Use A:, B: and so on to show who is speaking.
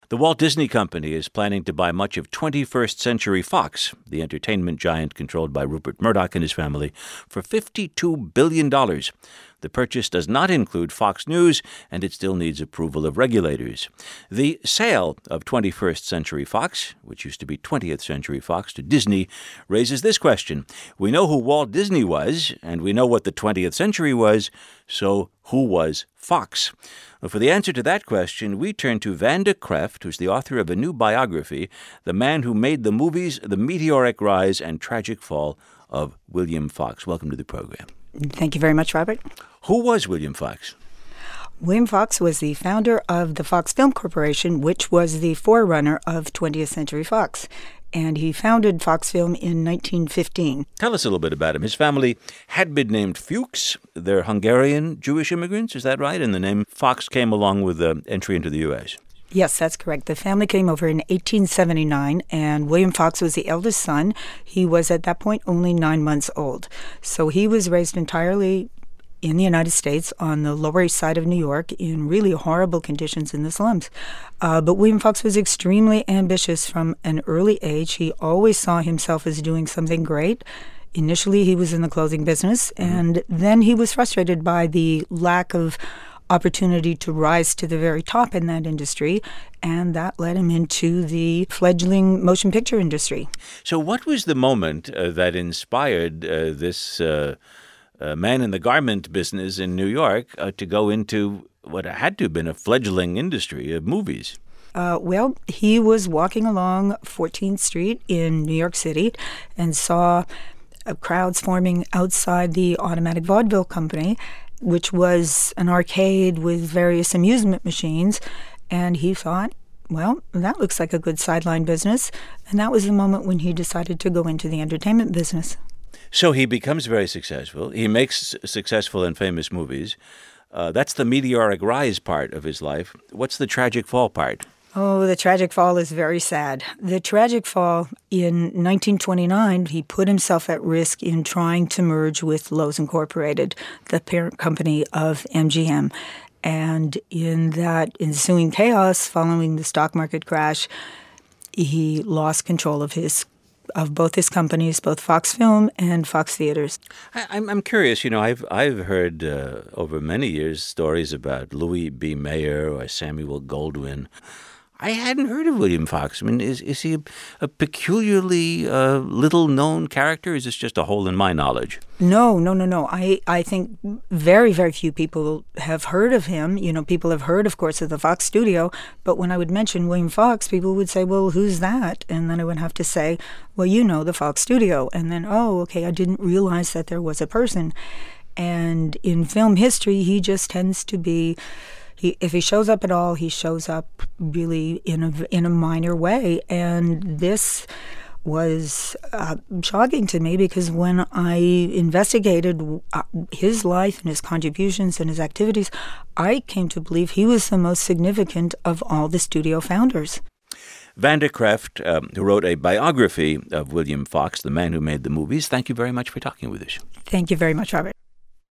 A: The Walt Disney Company is planning to buy much of 21st Century Fox, the entertainment giant controlled by Rupert Murdoch and his family, for $52 billion. The purchase does not include Fox News, and it still needs approval of regulators. The sale of 21st Century Fox, which used to be 20th Century Fox, to Disney, raises this question. We know who Walt Disney was, and we know what the 20th century was, so who was Fox? Well, for the answer to that question, we turn to Vanda Kreft, who's the author of a new biography, The Man Who Made the Movies, The Meteoric Rise and Tragic Fall of William Fox. Welcome to the program.
B: Thank you very much, Robert.
A: Who was William Fox?
B: William Fox was the founder of the Fox Film Corporation, which was the forerunner of 20th Century Fox. And he founded Fox Film in 1915.
A: Tell us a little bit about him. His family had been named Fuchs. They're Hungarian Jewish immigrants, is that right? And the name Fox came along with the entry into the U.S.
B: Yes, that's correct. The family came over in 1879, and William Fox was the eldest son. He was at that point only 9 months old. So he was raised entirely in the United States on the Lower East Side of New York in really horrible conditions in the slums. But William Fox was extremely ambitious from an early age. He always saw himself as doing something great. Initially, he was in the clothing business, and then he was frustrated by the lack of opportunity to rise to the very top in that industry, and that led him into the fledgling motion picture industry.
A: So what was the moment that inspired this man in the garment business in New York to go into what had to have been a fledgling industry of movies?
B: Well, he was walking along 14th Street in New York City and saw crowds forming outside the Automatic Vaudeville Company, which was an arcade with various amusement machines. And he thought, well, that looks like a good sideline business. And that was the moment when he decided to go into the entertainment business.
A: So he becomes very successful. He makes successful and famous movies. That's the meteoric rise part of his life. What's the tragic fall part?
B: Oh, the tragic fall is very sad. The tragic fall, in 1929, he put himself at risk in trying to merge with Lowe's Incorporated, the parent company of MGM. And in that ensuing chaos following the stock market crash, he lost control of both his companies, both Fox Film and Fox Theaters.
A: I'm curious. I've heard over many years stories about Louis B. Mayer or Samuel Goldwyn. I hadn't heard of William Fox. I mean, is he a peculiarly little-known character? Is this just a hole in my knowledge?
B: No. I think very, very few people have heard of him. People have heard, of course, of the Fox studio, but when I would mention William Fox, people would say, well, who's that? And then I would have to say, well, the Fox studio. And then, oh, okay, I didn't realize that there was a person. And in film history, he just tends to be... If he shows up at all, he shows up really in a minor way. And this was shocking to me because when I investigated his life and his contributions and his activities, I came to believe he was the most significant of all the studio founders.
A: Vanda Kreft, who wrote a biography of William Fox, the man who made the movies, thank you very much for talking with us.
B: Thank you very much, Robert.